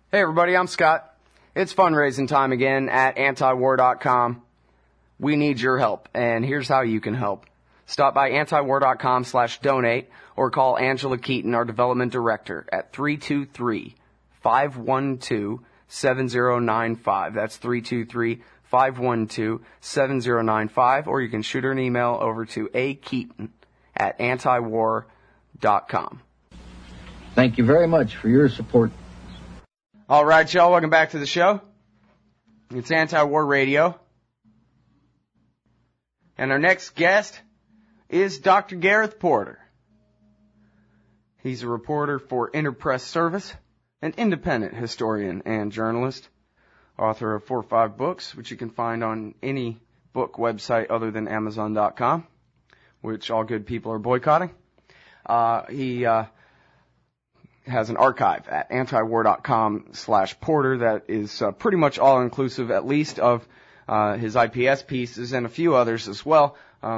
Hey everybody, I'm Scott. It's fundraising time again at antiwar.com. We need your help, and here's how you can help. Stop by antiwar.com/donate or call Angela Keaton, our development director, at 323-512-7095. That's 323-512-7095, or you can shoot her an email over to akeaton@antiwar.com. Thank you very much for your support. All right, y'all, welcome back to the show. It's Anti-War Radio. And our next guest is Dr. Gareth Porter. He's a reporter for Interpress Service, an independent historian and journalist, author of 4 or 5 books, which you can find on any book website other than Amazon.com, which all good people are boycotting. He has an archive at antiwar.com/porter that is pretty much all-inclusive, at least of his IPS pieces and a few others as well.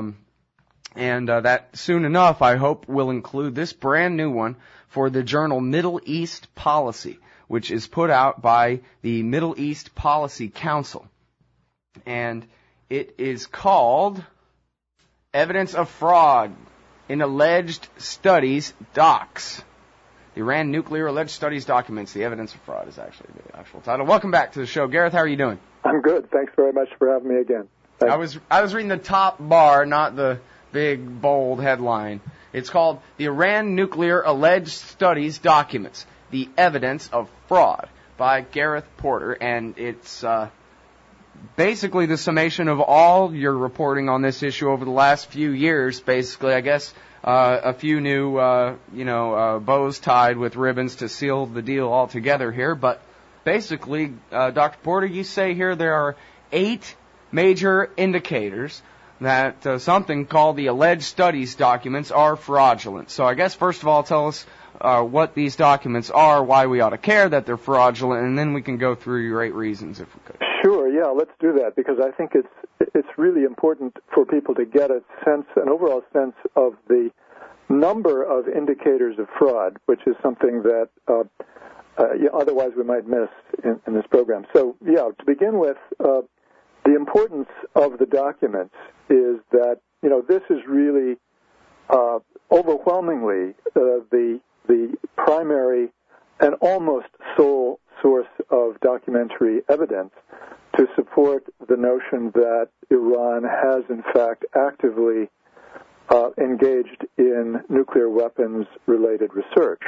And that soon enough, I hope, will include this brand new one for the journal Middle East Policy, which is put out by the Middle East Policy Council. And it is called Evidence of Fraud in Alleged Studies Docs. The Iran Nuclear Alleged Studies Documents. The Evidence of Fraud is actually the actual title. Welcome back to the show. Gareth, how are you doing? I'm good. Thanks very much for having me again. Thanks. I was reading the top bar, not the big, bold headline. It's called The Iran Nuclear Alleged Studies Documents. The Evidence of Fraud by Gareth Porter. And it's basically the summation of all your reporting on this issue over the last few years, basically, I guess. A few new, bows tied with ribbons to seal the deal all together here. But basically, Dr. Porter, you say here there are 8 major indicators that something called the alleged studies documents are fraudulent. So I guess, first of all, tell us what these documents are, why we ought to care that they're fraudulent, and then we can go through your 8 reasons if we could. Sure, yeah, let's do that, because I think it's really important for people to get an overall sense of the number of indicators of fraud, which is something that otherwise we might miss in this program. So, yeah, to begin with, the importance of the documents is that, this is really overwhelmingly the primary and almost sole source of documentary evidence to support the notion that Iran has, in fact, actively engaged in nuclear weapons-related research.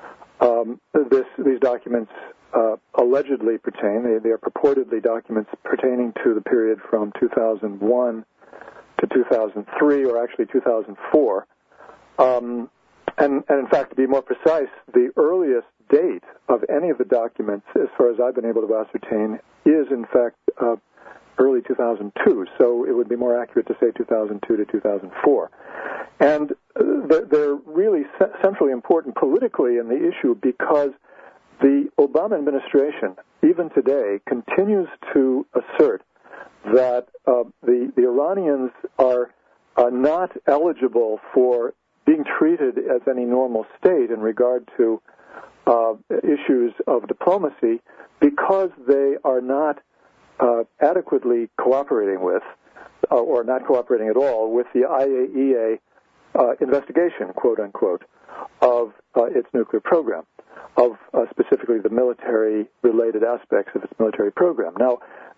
These documents allegedly pertain, they are purportedly documents pertaining to the period from 2001 to 2003, or actually 2004. And in fact, to be more precise, the earliest date of any of the documents, as far as I've been able to ascertain, is in fact early 2002. So it would be more accurate to say 2002 to 2004. And they're really centrally important politically in the issue because the Obama administration, even today, continues to assert that the Iranians are not eligible for being treated as any normal state in regard to issues of diplomacy because they are not adequately cooperating with, or not cooperating at all, with the IAEA investigation, quote-unquote, of its nuclear program, of specifically the military-related aspects of its military program. Now,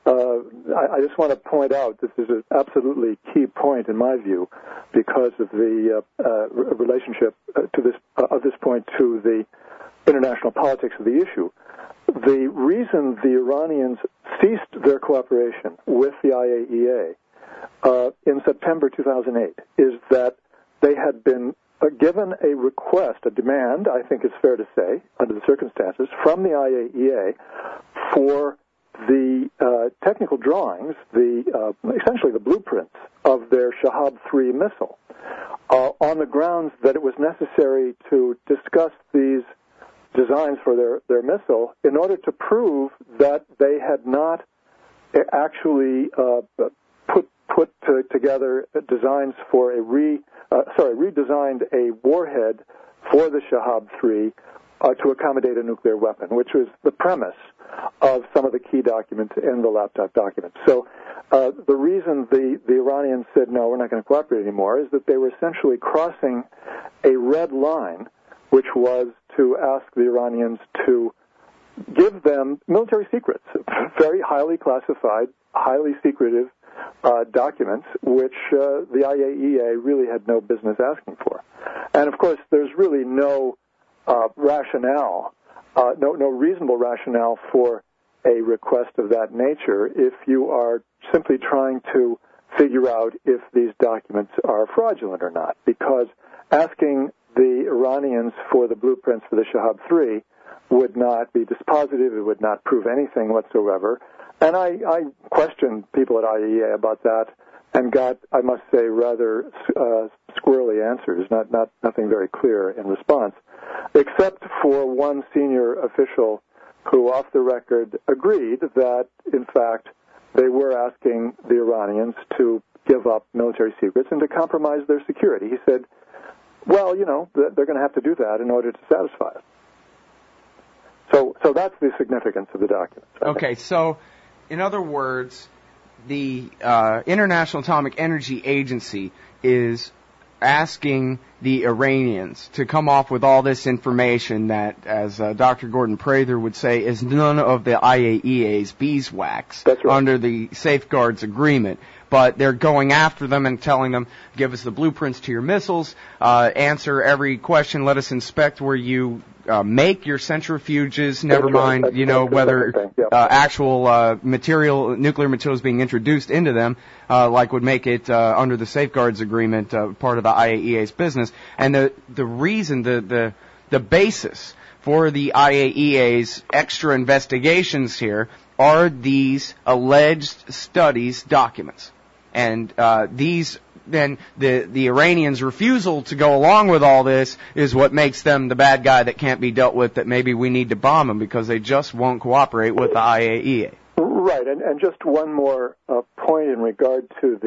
I just want to point out this is an absolutely key point in my view because of the relationship to this point to the international politics of the issue. The reason the Iranians ceased their cooperation with the IAEA in September 2008 is that they had been given a request, a demand, I think it's fair to say, under the circumstances, from the IAEA for the technical drawings, essentially the blueprints of their Shahab-3 missile, on the grounds that it was necessary to discuss these designs for their missile in order to prove that they had not actually put together designs for redesigned a warhead for the Shahab-3 to accommodate a nuclear weapon, which was the premise of some of the key documents in the laptop documents. So the reason the Iranians said, no, we're not going to cooperate anymore, is that they were essentially crossing a red line, which was to ask the Iranians to give them military secrets, very highly classified, highly secretive documents, which the IAEA really had no business asking for. And, of course, there's really no rationale, no reasonable rationale for a request of that nature if you are simply trying to figure out if these documents are fraudulent or not, because asking the Iranians for the blueprints for the Shahab-3 would not be dispositive. It would not prove anything whatsoever. And I questioned people at IAEA about that and got, I must say, rather squirrely answers, nothing very clear in response, except for one senior official who, off the record, agreed that, in fact, they were asking the Iranians to give up military secrets and to compromise their security. He said, well, you know, they're going to have to do that in order to satisfy us. So that's the significance of the documents. Okay, so in other words, the International Atomic Energy Agency is asking the Iranians to come off with all this information that, as Dr. Gordon Prather would say, is none of the IAEA's beeswax. That's right. Under the Safeguards Agreement. But they're going after them and telling them, give us the blueprints to your missiles, answer every question, let us inspect where you make your centrifuges, never mind, you know, whether actual nuclear material is being introduced into them, like would make it under the Safeguards Agreement part of the IAEA's business. And the reason, the basis for the IAEA's extra investigations here are these alleged studies documents. And these, then the Iranians' refusal to go along with all this is what makes them the bad guy that can't be dealt with, that maybe we need to bomb them because they just won't cooperate with the IAEA. Right, and just one more point in regard to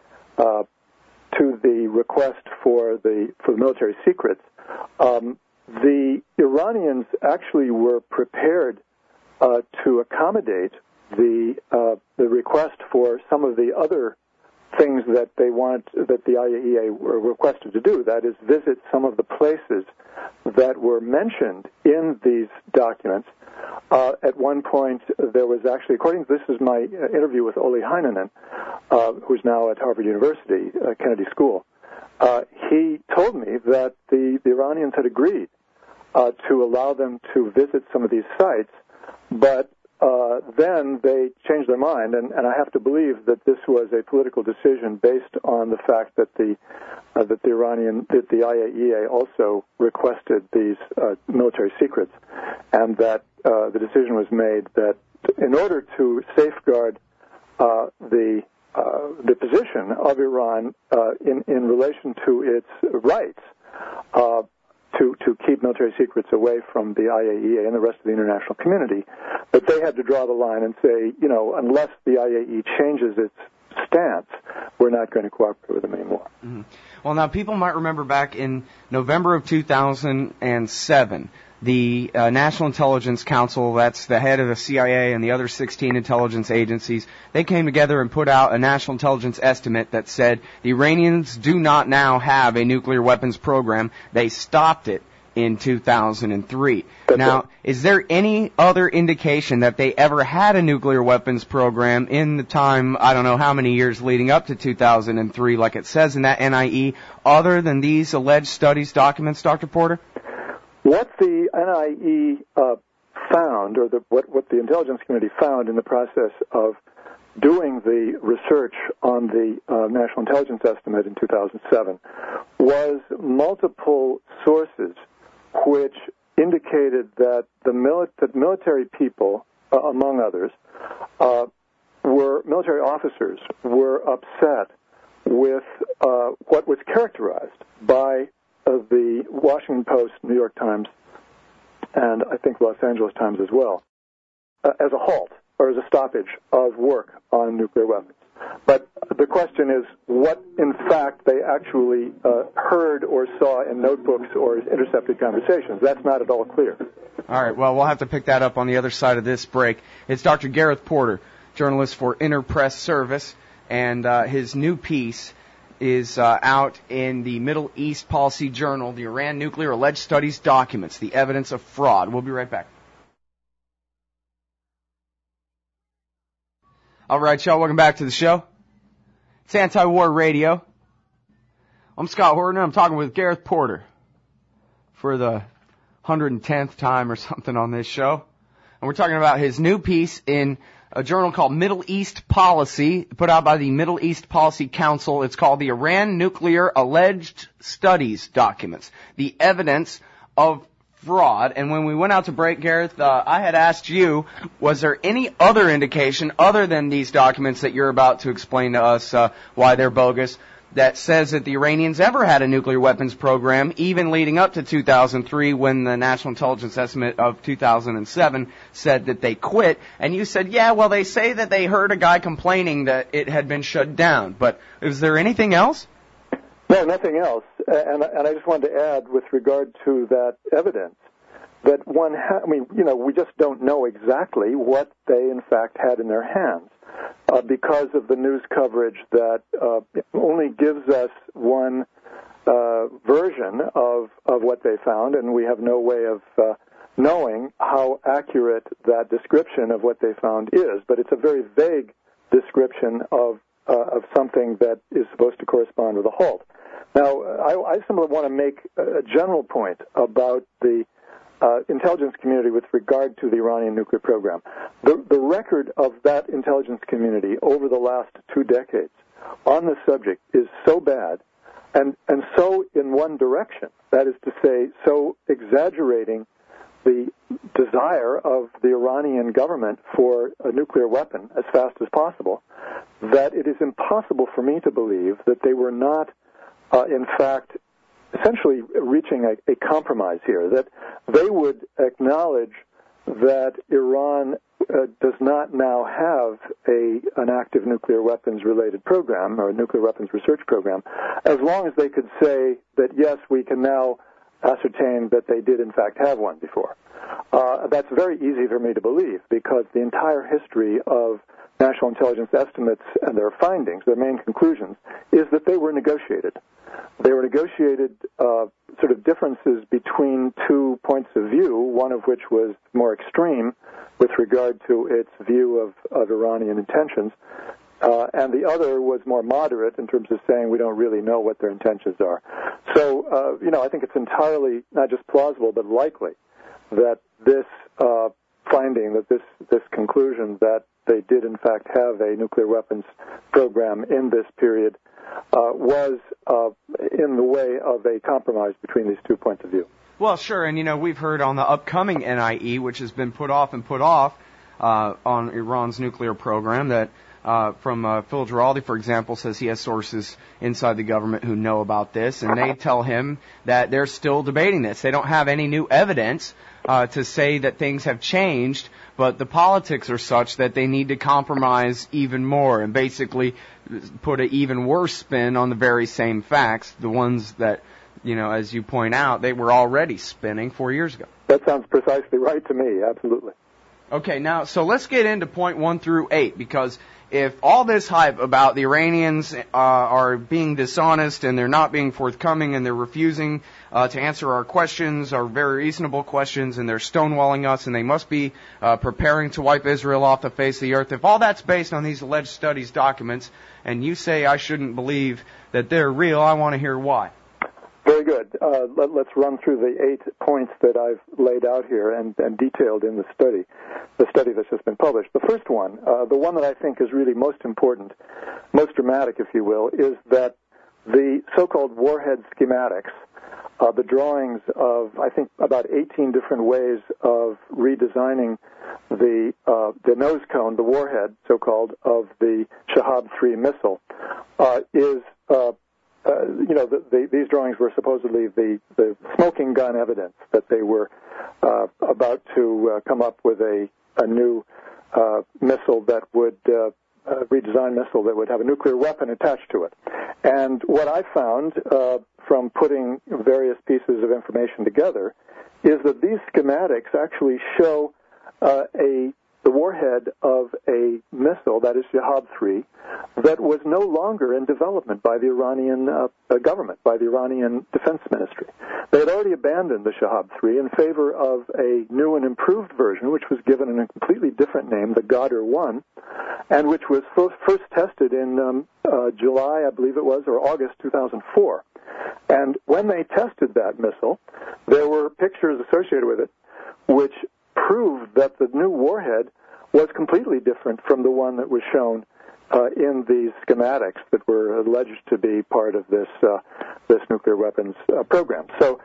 the request for the military secrets. The Iranians actually were prepared to accommodate the request for some of the other things that that the IAEA were requested to do, that is, visit some of the places that were mentioned in these documents. At one point, there was actually, this is my interview with Olli Heinonen, who's now at Harvard University, Kennedy School. He told me that the Iranians had agreed to allow them to visit some of these sites, but then they changed their mind, and I have to believe that this was a political decision based on the fact that the IAEA also requested these military secrets, and that the decision was made that in order to safeguard the position of Iran in relation to its rights to keep military secrets away from the IAEA and the rest of the international community, that they had to draw the line and say, you know, unless the IAEA changes its stance, we're not going to cooperate with them anymore. Mm-hmm. Well, now, people might remember back in November of 2007, the National Intelligence Council, that's the head of the CIA and the other 16 intelligence agencies, they came together and put out a national intelligence estimate that said the Iranians do not now have a nuclear weapons program. They stopped it in 2003. Now, is there any other indication that they ever had a nuclear weapons program in the time, I don't know how many years leading up to 2003, like it says in that NIE, other than these alleged studies documents, Dr. Porter? What the NIE found, or what the intelligence community found in the process of doing the research on the National Intelligence Estimate in 2007, was multiple sources which indicated that military people, among others, military officers were upset with what was characterized by the Washington Post, New York Times, and I think Los Angeles Times as well, as a halt or as a stoppage of work on nuclear weapons. But the question is what, in fact, they actually heard or saw in notebooks or intercepted conversations. That's not at all clear. All right, well, we'll have to pick that up on the other side of this break. It's Dr. Gareth Porter, journalist for Interpress Service, and his new piece is out in the Middle East Policy Journal, the Iran Nuclear Alleged Studies Documents, the Evidence of Fraud. We'll be right back. All right, y'all, welcome back to the show. It's Anti-War Radio. I'm Scott Horton. I'm talking with Gareth Porter for the 110th time or something on this show. And we're talking about his new piece in a journal called Middle East Policy, put out by the Middle East Policy Council. It's called the Iran Nuclear Alleged Studies Documents, the Evidence of Fraud. And when we went out to break, Gareth, I had asked you, was there any other indication other than these documents that you're about to explain to us why they're bogus, that says that the Iranians ever had a nuclear weapons program, even leading up to 2003 when the National Intelligence Estimate of 2007 said that they quit? And you said, yeah, well, they say that they heard a guy complaining that it had been shut down. But is there anything else? No, nothing else. And I just wanted to add, with regard to that evidence, that we just don't know exactly what they, in fact, had in their hands. Because of the news coverage that only gives us one version of what they found, and we have no way of knowing how accurate that description of what they found is. But it's a very vague description of something that is supposed to correspond with a halt. Now, I simply want to make a general point about the intelligence community with regard to the Iranian nuclear program. The record of that intelligence community over the last 2 decades on this subject is so bad and so in one direction, that is to say, so exaggerating the desire of the Iranian government for a nuclear weapon as fast as possible, that it is impossible for me to believe that they were not, in fact, essentially reaching a compromise here, that they would acknowledge that Iran does not now have an active nuclear weapons-related program or a nuclear weapons research program, as long as they could say that, yes, we can now ascertain that they did, in fact, have one before. That's very easy for me to believe, because the entire history of national intelligence estimates and their findings, their main conclusions, is that they were negotiated. They were negotiated sort of differences between 2 points of view, one of which was more extreme with regard to its view of Iranian intentions, and the other was more moderate in terms of saying we don't really know what their intentions are. So, I think it's entirely not just plausible but likely that this finding, that this conclusion that they did in fact have a nuclear weapons program in this period was in the way of a compromise between these 2 points of view. Well, sure, and we've heard on the upcoming NIE, which has been put off on Iran's nuclear program, that from Phil Giraldi, for example, says he has sources inside the government who know about this, and they tell him that they're still debating this. They don't have any new evidence to say that things have changed, but the politics are such that they need to compromise even more and basically put an even worse spin on the very same facts, the ones that, as you point out, they were already spinning 4 years ago. That sounds precisely right to me, absolutely. Okay, now, so let's get into point 1 through 8, because if all this hype about the Iranians are being dishonest and they're not being forthcoming and they're refusing to answer our questions, our very reasonable questions, and they're stonewalling us and they must be preparing to wipe Israel off the face of the earth, if all that's based on these alleged studies documents and you say I shouldn't believe that they're real, I want to hear why. Very good. Let's run through the 8 points that I've laid out here and detailed in the study that's just been published. The first one, the one that I think is really most important, most dramatic, if you will, is that the so-called warhead schematics, the drawings of, I think, about 18 different ways of redesigning the nose cone, the warhead, so-called, of the Shahab-3 missile, these drawings were supposedly the smoking gun evidence that they were about to come up with a new missile that would redesigned missile that would have a nuclear weapon attached to it. And what I found from putting various pieces of information together is that these schematics actually show the warhead of a missile, that is Shahab-3, that was no longer in development by the Iranian government, by the Iranian Defense Ministry. They had already abandoned the Shahab-3 in favor of a new and improved version, which was given a completely different name, the Ghadir-1, and which was first tested in July, I believe it was, or August 2004. And when they tested that missile, there were pictures associated with it which proved that the new warhead was completely different from the one that was shown in these schematics that were alleged to be part of this nuclear weapons program. So,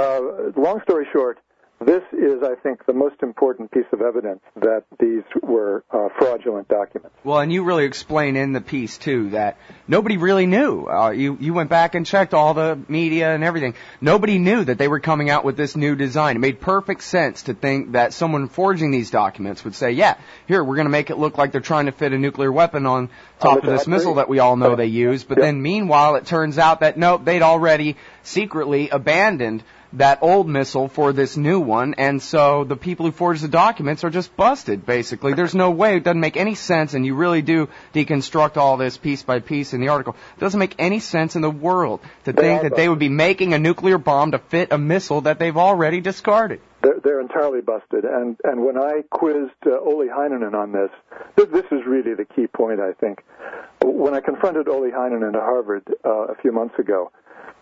long story short, this is, I think, the most important piece of evidence that these were fraudulent documents. Well, and you really explain in the piece, too, that nobody really knew. You went back and checked all the media and everything. Nobody knew that they were coming out with this new design. It made perfect sense to think that someone forging these documents would say, yeah, here, we're going to make it look like they're trying to fit a nuclear weapon on top of this missile that we all know they use. But then, meanwhile, it turns out that, nope, they'd already secretly abandoned that old missile for this new one, and so the people who forged the documents are just busted, basically. There's no way. It doesn't make any sense, and you really do deconstruct all this piece by piece in the article. It doesn't make any sense in the world to think that they would be making a nuclear bomb to fit a missile that they've already discarded. They're entirely busted, and when I quizzed Olli Heinonen on this is really the key point, I think. When I confronted Olli Heinonen at Harvard a few months ago,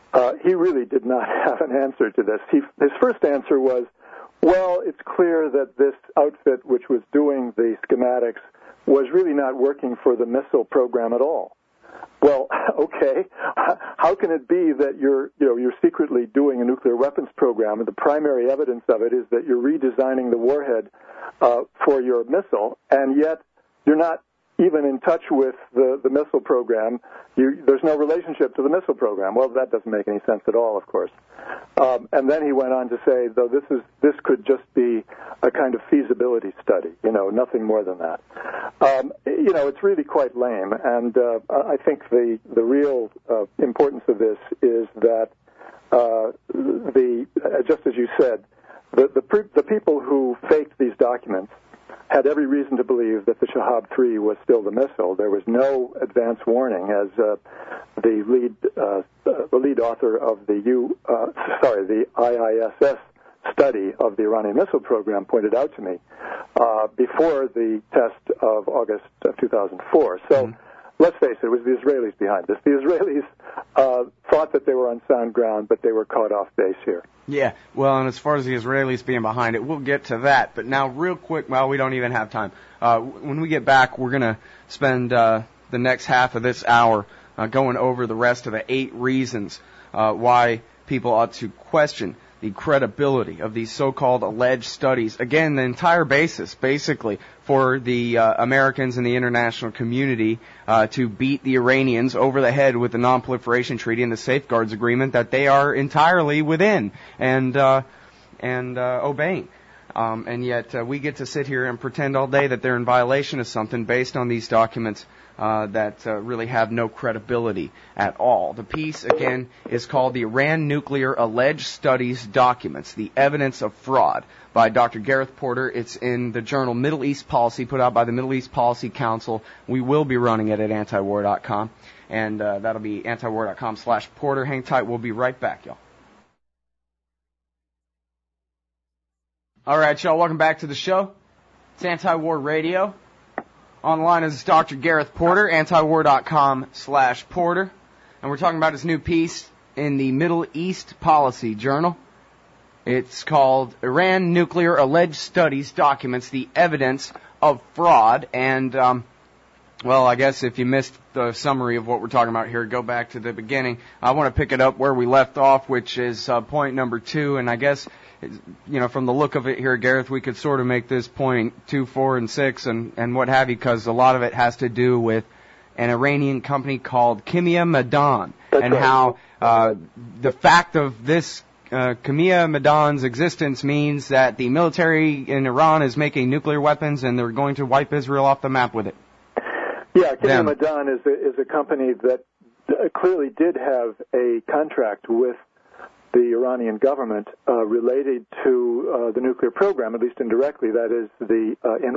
he really did not have an answer to this. His first answer was, well, it's clear that this outfit, which was doing the schematics, was really not working for the missile program at all. Well, okay, how can it be that you're secretly doing a nuclear weapons program, and the primary evidence of it is that you're redesigning the warhead for your missile, and yet you're not even in touch with the missile program? There's no relationship to the missile program. Well, that doesn't make any sense at all, of course. And then he went on to say, though, this could just be a kind of feasibility study, nothing more than that. It's really quite lame, and I think the real importance of this is that just as you said, the people who faked these documents had every reason to believe that the Shahab-3 was still the missile. There was no advance warning, as the lead author of the IISS study of the Iranian missile program pointed out to me before the test of August of 2004. So let's face it was the Israelis behind this. The Israelis thought that they were on sound ground, but they were caught off base here. Yeah, well, and as far as the Israelis being behind it, we'll get to that. But now, real quick, well, we don't even have time. When we get back, we're going to spend the next half of this hour going over the rest of the 8 reasons why people ought to question the credibility of these so-called alleged studies. Again, the entire basis, basically, for the Americans and the international community to beat the Iranians over the head with the Non-Proliferation Treaty and the Safeguards Agreement that they are entirely within and obeying. And yet we get to sit here and pretend all day that they're in violation of something based on these documents that really have no credibility at all. The piece, again, is called The Iran Nuclear Alleged Studies Documents, The Evidence of Fraud, by Dr. Gareth Porter. It's in the journal Middle East Policy, put out by the Middle East Policy Council. We will be running it at antiwar.com, and that'll be antiwar.com/Porter. Hang tight. We'll be right back, y'all. All right, y'all, welcome back to the show. It's Anti-War Radio. Online is Dr. Gareth Porter, antiwar.com/Porter. And we're talking about his new piece in the Middle East Policy Journal. It's called Iran Nuclear Alleged Studies Documents, The Evidence of Fraud. And, well, I guess if you missed the summary of what we're talking about here, go back to the beginning. I want to pick it up where we left off, which is point number 2. And I guess, from the look of it here, Gareth, we could sort of make this point 2, 4, and 6 and what have you, because a lot of it has to do with an Iranian company called Kimia Madan. That's and right. How the fact of this Kimia Madan's existence means that the military in Iran is making nuclear weapons and they're going to wipe Israel off the map with it. Yeah, Chemia-Madan is a company that clearly did have a contract with the Iranian government related to the nuclear program, at least indirectly. That is the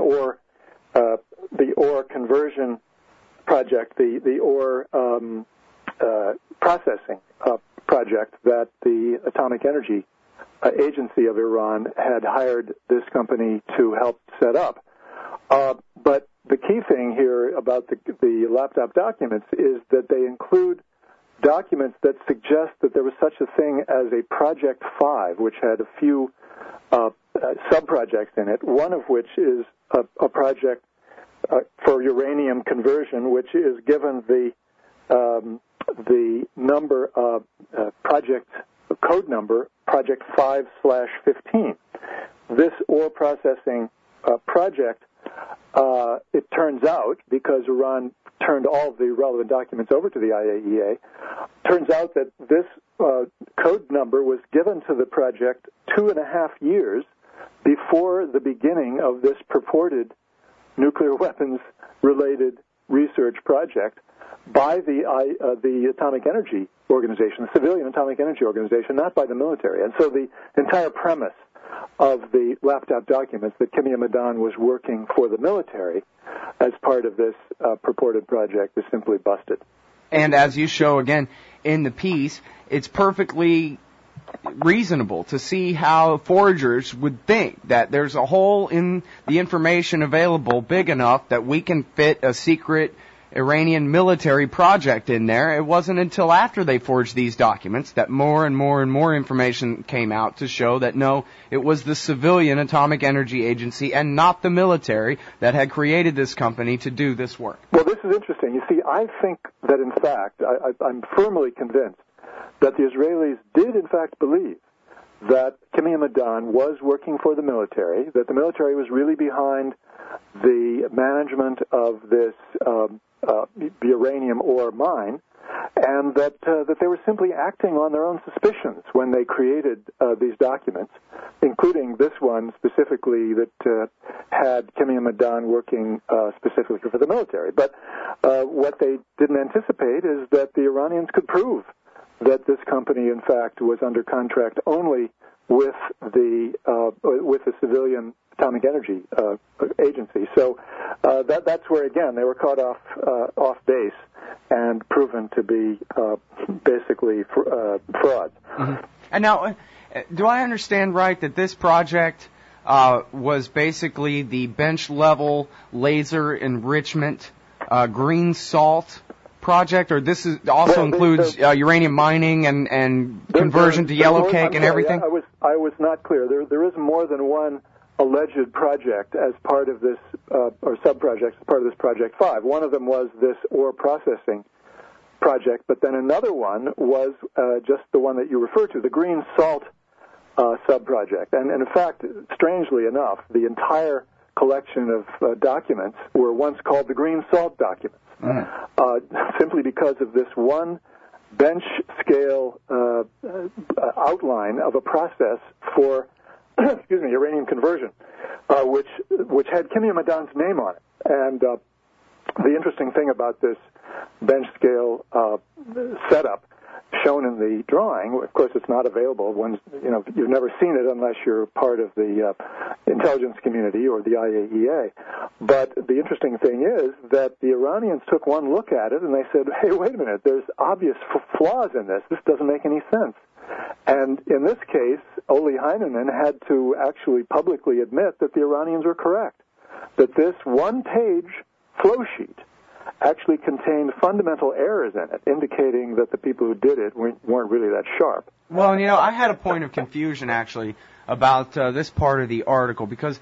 ore conversion project, the ore processing project that the Atomic Energy Agency of Iran had hired this company to help set up. But the key thing here about the laptop documents is that they include documents that suggest that there was such a thing as a Project 5, which had a few sub-projects in it, one of which is a project for uranium conversion, which is given the number project code number, Project 5/15. This ore processing project, it turns out, because Iran turned all of the relevant documents over to the IAEA, turns out that this code number was given to the project 2.5 years before the beginning of this purported nuclear weapons-related research project by the Atomic Energy Organization, the Civilian Atomic Energy Organization, not by the military. And so the entire premise of the laptop documents that Chemia-Madan was working for the military as part of this purported project is simply busted. And as you show again in the piece, it's perfectly reasonable to see how forgers would think that there's a hole in the information available big enough that we can fit a secret Iranian military project in there. It wasn't until after they forged these documents that more and more and more information came out to show that no, it was the Civilian Atomic Energy Agency and not the military that had created this company to do this work. Well, this is interesting. You see, I think that in fact, I'm firmly convinced that the Israelis did in fact believe that Chemia-Madan was working for the military, that the military was really behind the management of this uranium ore mine, and that they were simply acting on their own suspicions when they created these documents, including this one specifically that had Chemia-Madan working specifically for the military. But what they didn't anticipate is that the Iranians could prove that this company, in fact, was under contract only with the Civilian Atomic Energy Agency. So that's where, again, they were caught off base and proven to be basically frauds. Mm-hmm. And now, do I understand right that this project was basically the bench-level laser enrichment green salt project, or this is also includes uranium mining and conversion to yellow cake and everything? I was not clear. There is more than one alleged project as part of this, or sub-projects as part of this Project 5. One of them was this ore processing project, but then another one was just the one that you referred to, the green salt sub-project. And in fact, strangely enough, the entire collection of documents were once called the green salt documents. Simply because of this one bench scale outline of a process for uranium conversion, which had Chemia-Madan's name on it. And the interesting thing about this bench scale setup shown in the drawing, of course, it's not available. You've never seen it unless you're part of the intelligence community or the IAEA. But the interesting thing is that the Iranians took one look at it and they said, hey, wait a minute, there's obvious flaws in this. This doesn't make any sense. And in this case, Oli Heinemann had to actually publicly admit that the Iranians were correct, that this one-page flow sheet actually contained fundamental errors in it, indicating that the people who did it weren't really that sharp. Well, I had a point of confusion, actually, about this part of the article, because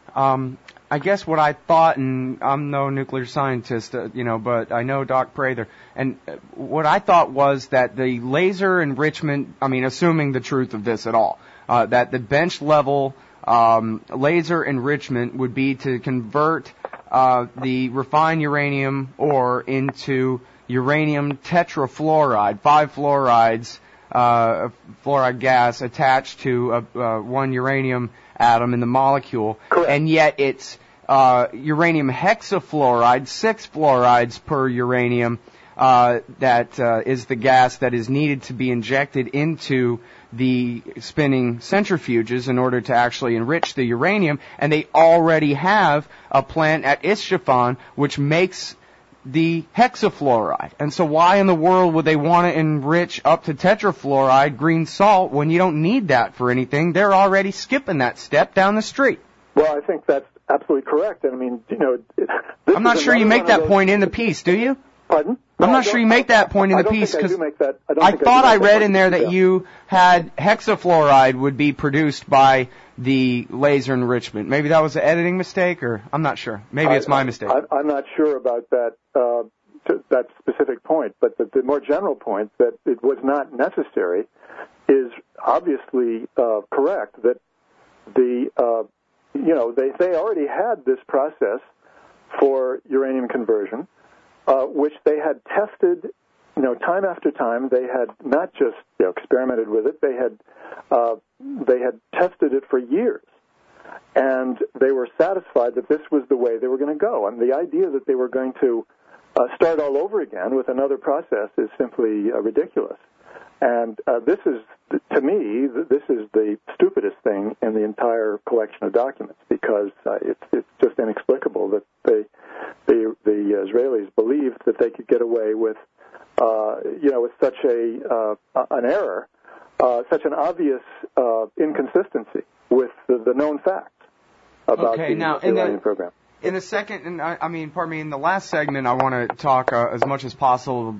I guess what I thought, and I'm no nuclear scientist, but I know Doc Prather, and what I thought was that the laser enrichment, assuming the truth of this at all, that the bench-level laser enrichment would be to convert the refined uranium ore into uranium tetrafluoride, 5 fluorides, fluoride gas attached to one uranium atom in the molecule. Correct. And yet it's uranium hexafluoride, 6 fluorides per uranium, that is the gas that is needed to be injected into the spinning centrifuges in order to actually enrich the uranium, and they already have a plant at Isfahan which makes the hexafluoride. And so why in the world would they want to enrich up to tetrafluoride green salt when you don't need that for anything? They're already skipping that step down the street. Well, I think that's absolutely correct. And I mean, I'm not sure you make that point in the piece, do you? Pardon? I'm not sure you make that point in the piece, because I thought I read in there that you had hexafluoride would be produced by the laser enrichment. Maybe that was an editing mistake, or I'm not sure. Maybe it's my mistake. I'm not sure about that that specific point, but the more general point that it was not necessary is obviously correct. That they already had this process for uranium conversion, which they had tested, time after time. They had not just experimented with it; they had tested it for years, and they were satisfied that this was the way they were going to go. And the idea that they were going to start all over again with another process is simply ridiculous. And this is, to me, this is the stupidest thing in the entire collection of documents, because it's just inexplicable that the Israelis believed that they could get away with, with such an error, such an obvious inconsistency with the known facts about the Iranian program. In the second, in the last segment, I want to talk as much as possible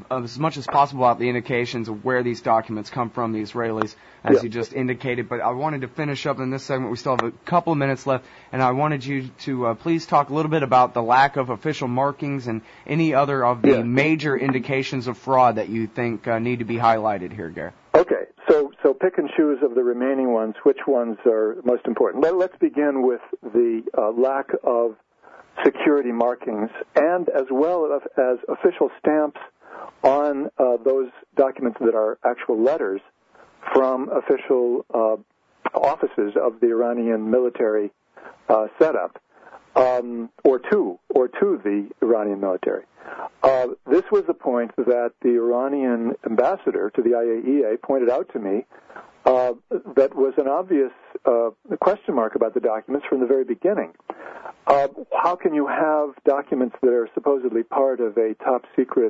about the indications of where these documents come from, the Israelis, as you just indicated. But I wanted to finish up in this segment. We still have a couple of minutes left, and I wanted you to please talk a little bit about the lack of official markings and any other of the major indications of fraud that you think need to be highlighted here, Gareth. Okay, so pick and choose of the remaining ones. Which ones are most important? Let's begin with the lack of security markings, and as well as official stamps on those documents that are actual letters from official offices of the Iranian military setup, or to the Iranian military. This was the point that the Iranian ambassador to the IAEA pointed out to me that was an obvious question mark about the documents from the very beginning. How can you have documents that are supposedly part of a top-secret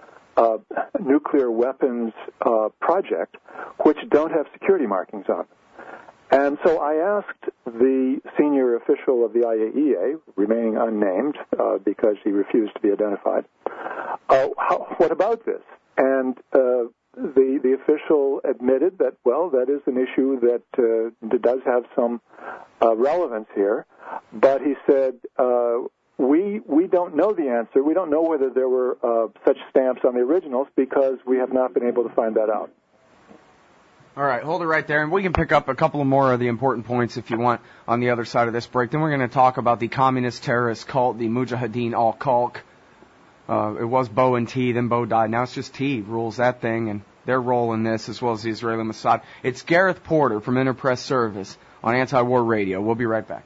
nuclear weapons project which don't have security markings on them? And so I asked the senior official of the IAEA, remaining unnamed because he refused to be identified, what about this? And the official admitted that, well, that is an issue that does have some relevance here, but he said, we don't know the answer. We don't know whether there were such stamps on the originals because we have not been able to find that out. All right, hold it right there, and we can pick up a couple more of the important points if you want on the other side of this break. Then we're going to talk about the communist terrorist cult, the Mujahideen al-Khalq. It was Bo and T, then Bo died. Now it's just T rules that thing, and their role in this, as well as the Israeli Mossad. It's Gareth Porter from Interpress Service on Anti-War Radio. We'll be right back.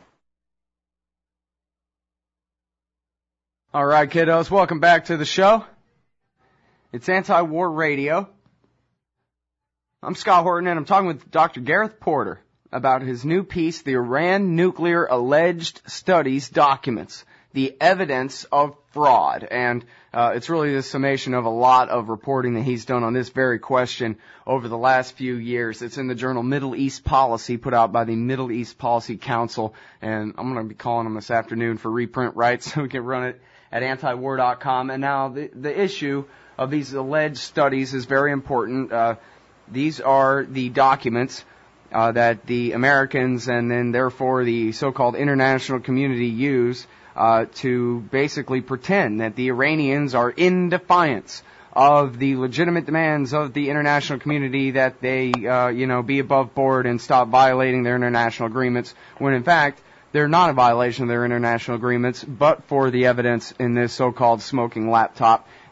All right, kiddos, welcome back to the show. It's Anti-War Radio. I'm Scott Horton, and I'm talking with Dr. Gareth Porter about his new piece, The Iran Nuclear Alleged Studies Documents, the Evidence of Fraud. And it's really the summation of a lot of reporting that he's done on this very question over the last few years. It's in the journal Middle East Policy, put out by the Middle East Policy Council, and I'm going to be calling them this afternoon for reprint rights so we can run it at antiwar.com. And now the issue of these alleged studies is very important. These are the documents that the Americans and then therefore the so-called international community use to basically pretend that the Iranians are in defiance of the legitimate demands of the international community that they, be above board and stop violating their international agreements, when in fact they're not a violation of their international agreements, but for the evidence in this so-called smoking laptop.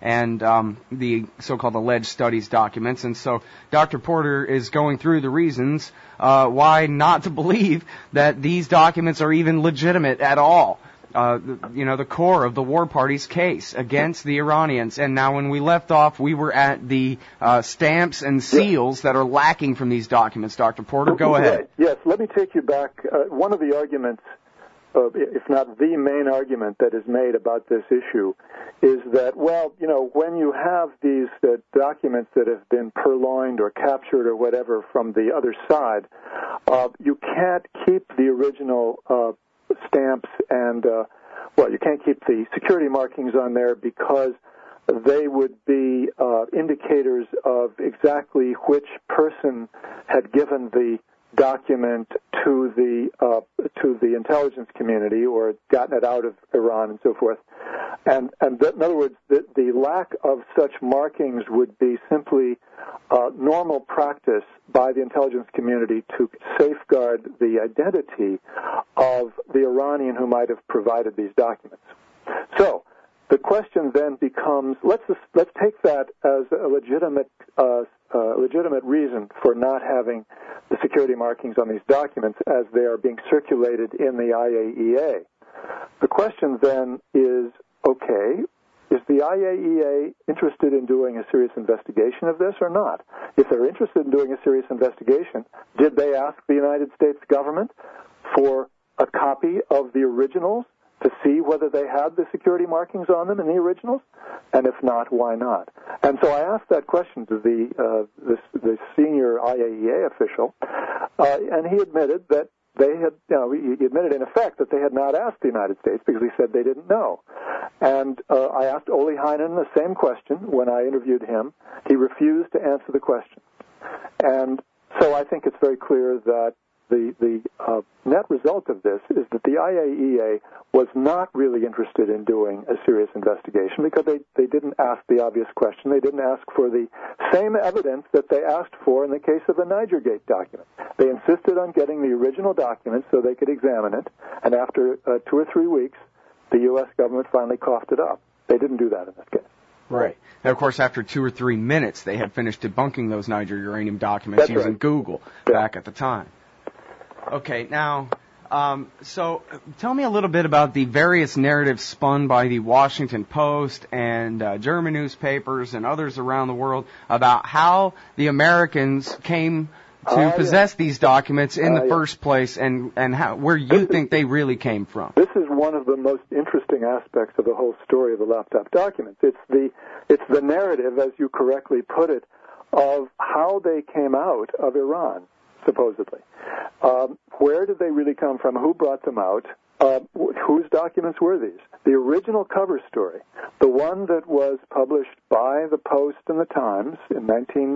and the so-called alleged studies documents. And so Dr. Porter is going through the reasons why not to believe that these documents are even legitimate at all. The core of the war party's case against the Iranians. And now when we left off, we were at the stamps and seals that are lacking from these documents. Dr. Porter, go ahead. Right. Yes, let me take you back. One of the arguments, if not the main argument that is made about this issue, is that, when you have these documents that have been purloined or captured or whatever from the other side, you can't keep the original stamps and, you can't keep the security markings on there because they would be indicators of exactly which person had given the document to the intelligence community or gotten it out of Iran and so forth. And in other words, the lack of such markings would be simply normal practice by the intelligence community to safeguard the identity of the Iranian who might have provided these documents. So the question then becomes: let's take that as a legitimate reason for not having the security markings on these documents as they are being circulated in the IAEA. The question then is, okay, is the IAEA interested in doing a serious investigation of this or not? If they're interested in doing a serious investigation, did they ask the United States government for a copy of the originals to see whether they had the security markings on them in the originals? And if not, why not? And so I asked that question to the senior IAEA official, and he admitted that they had, he admitted in effect that they had not asked the United States because he said they didn't know. And I asked Olli Heinonen the same question when I interviewed him. He refused to answer the question. And so I think it's very clear that the net result of this is that the IAEA was not really interested in doing a serious investigation because they didn't ask the obvious question. They didn't ask for the same evidence that they asked for in the case of the Nigergate document. They insisted on getting the original documents so they could examine it, and after 2 or 3 weeks, the U.S. government finally coughed it up. They didn't do that in this case. Right. And, of course, after 2 or 3 minutes, they had finished debunking those Niger uranium documents using Google back at the time. Okay, now, so tell me a little bit about the various narratives spun by the Washington Post and German newspapers and others around the world about how the Americans came to possess these documents in the first place and how, where you think they really came from. This is one of the most interesting aspects of the whole story of the laptop documents. It's the narrative, as you correctly put it, of how they came out of Iran, supposedly. Where did they really come from? Who brought them out? Whose documents were these? The original cover story, the one that was published by the Post and the Times in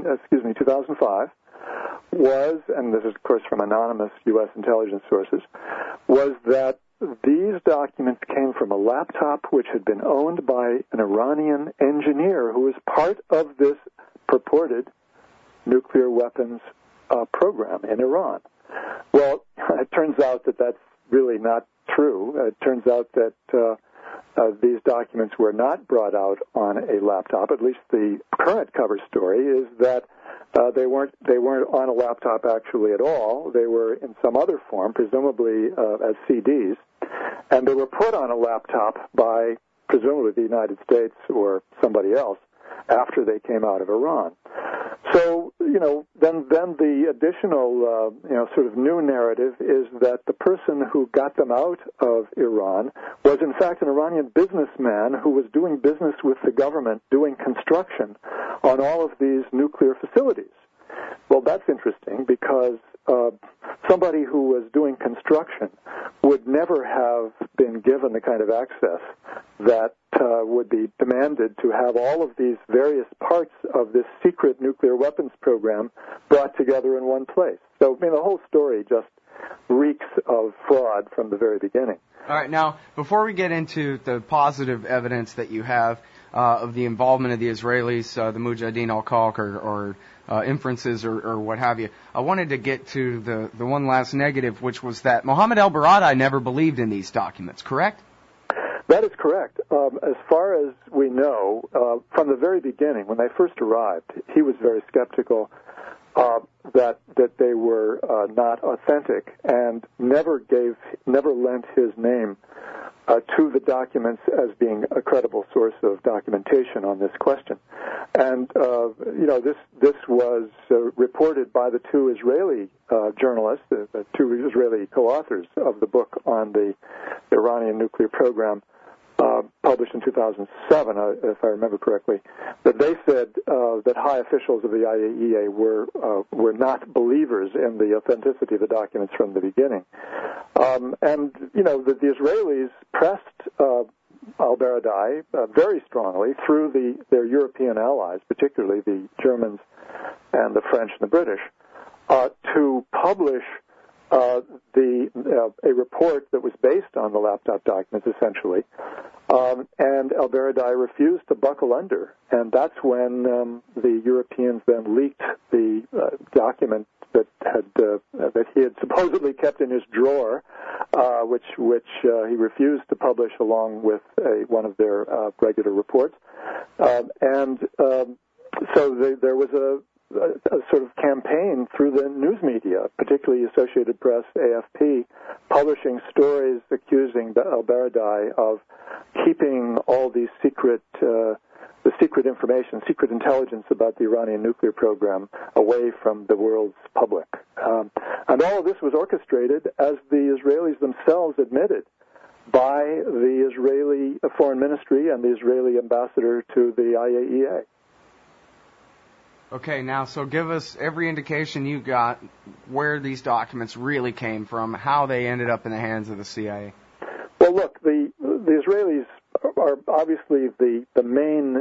2005, was, and this is of course from anonymous U.S. intelligence sources, was that these documents came from a laptop which had been owned by an Iranian engineer who was part of this purported nuclear weapons program in Iran. Well, it turns out that that's really not true. It turns out that these documents were not brought out on a laptop. At least the current cover story is that they weren't on a laptop actually at all. They were in some other form, presumably as CDs, and they were put on a laptop by presumably the United States or somebody else after they came out of Iran. So, then the additional, sort of new narrative is that the person who got them out of Iran was in fact an Iranian businessman who was doing business with the government, doing construction on all of these nuclear facilities. Well, that's interesting because somebody who was doing construction would never have been given the kind of access that would be demanded to have all of these various parts of this secret nuclear weapons program brought together in one place. So, the whole story just reeks of fraud from the very beginning. All right, now, before we get into the positive evidence that you have of the involvement of the Israelis, the Mujahideen al-Khalq, or inferences or what have you, I wanted to get to the one last negative, which was that Mohammed el-Baradei never believed in these documents, correct? That is correct. As far as we know, from the very beginning, when they first arrived, he was very skeptical that they were not authentic, and never lent his name to the documents as being a credible source of documentation on this question. And this was reported by the two Israeli journalists, the two Israeli co-authors of the book on the Iranian nuclear program, published in 2007, if I remember correctly, that they said that high officials of the IAEA were not believers in the authenticity of the documents from the beginning. And the Israelis pressed al-Baradei very strongly through their European allies, particularly the Germans and the French and the British, to publish a report that was based on the laptop documents, essentially, and al-Baradei refused to buckle under, and that's when the Europeans then leaked the document that he had supposedly kept in his drawer, which he refused to publish along with one of their regular reports, and so there was a sort of campaign through the news media, particularly Associated Press, AFP, publishing stories accusing al-Baradei of keeping all these secret information, secret intelligence about the Iranian nuclear program away from the world's public. And all of this was orchestrated, as the Israelis themselves admitted, by the Israeli Foreign Ministry and the Israeli ambassador to the IAEA. Okay, now, so give us every indication you got where these documents really came from, how they ended up in the hands of the CIA. Well, look, the Israelis are obviously the main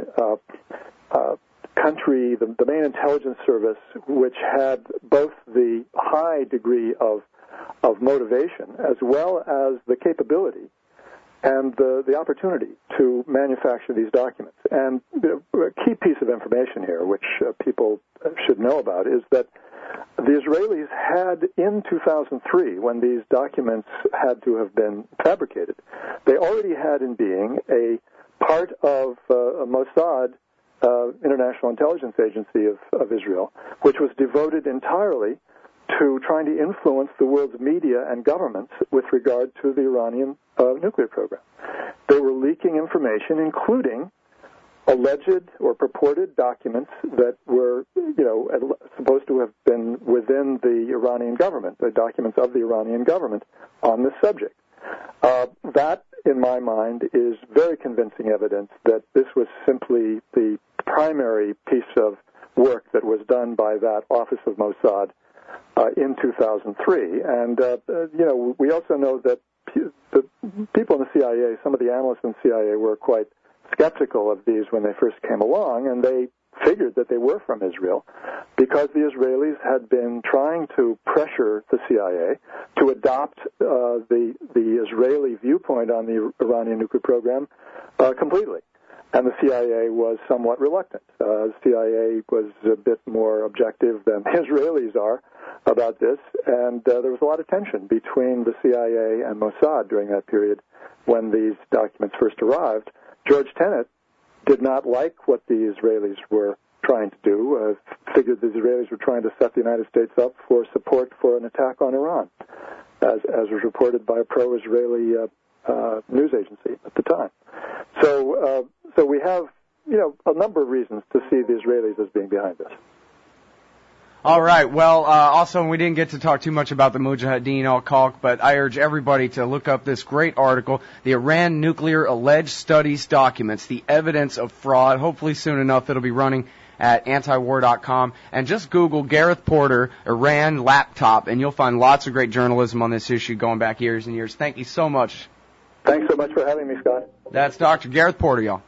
country, the main intelligence service, which had both the high degree of motivation as well as the capability and the opportunity to manufacture these documents. And a key piece of information here, which people should know about, is that the Israelis had, in 2003, when these documents had to have been fabricated, they already had in being a part of Mossad, International Intelligence Agency of Israel, which was devoted entirely to trying to influence the world's media and governments with regard to the Iranian nuclear program. They were leaking information, including alleged or purported documents that were, supposed to have been within the Iranian government, the documents of the Iranian government on this subject. That, in my mind, is very convincing evidence that this was simply the primary piece of work that was done by that Office of Mossad in 2003. And, we also know that the people in the CIA, some of the analysts in the CIA were quite skeptical of these when they first came along, and they figured that they were from Israel because the Israelis had been trying to pressure the CIA to adopt the Israeli viewpoint on the Iranian nuclear program completely. And the CIA was somewhat reluctant. The CIA was a bit more objective than the Israelis are about this, and there was a lot of tension between the CIA and Mossad during that period when these documents first arrived. George Tenet did not like what the Israelis were trying to do, figured the Israelis were trying to set the United States up for support for an attack on Iran, as was reported by a pro-Israeli news agency at the time. So we have, a number of reasons to see the Israelis as being behind this. All right. Well, also, we didn't get to talk too much about the Mujahideen al-Khalq, but I urge everybody to look up this great article, The Iran Nuclear Alleged Studies Documents, The Evidence of Fraud. Hopefully soon enough it'll be running at antiwar.com. And just Google Gareth Porter, Iran laptop, and you'll find lots of great journalism on this issue going back years and years. Thank you so much. Thanks so much for having me, Scott. That's Dr. Gareth Porter, y'all.